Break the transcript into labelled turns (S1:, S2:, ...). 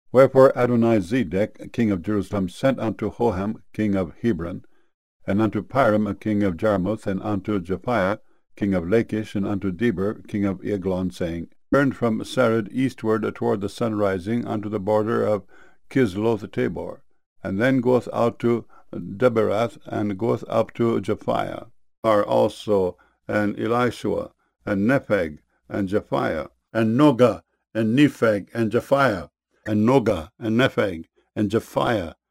S1: Wherefore Adonizedec, king of Jerusalem, sent unto Hoham, king of Hebron, and unto Piram, king of Jarmuth, and unto Japhiah, king of Lachish, and unto Deber, king of Eglon, saying, Turn from Sarid eastward toward the sun rising unto the border of Kisloth Tabor, and then goeth out to Deberath, and goeth up to Japhiah, are also, and Elishua, and Nepheg, and Japhiah, and Nogah, and Nepheg, and Japhiah, and Nogah, and Nepheg, and Japhiah,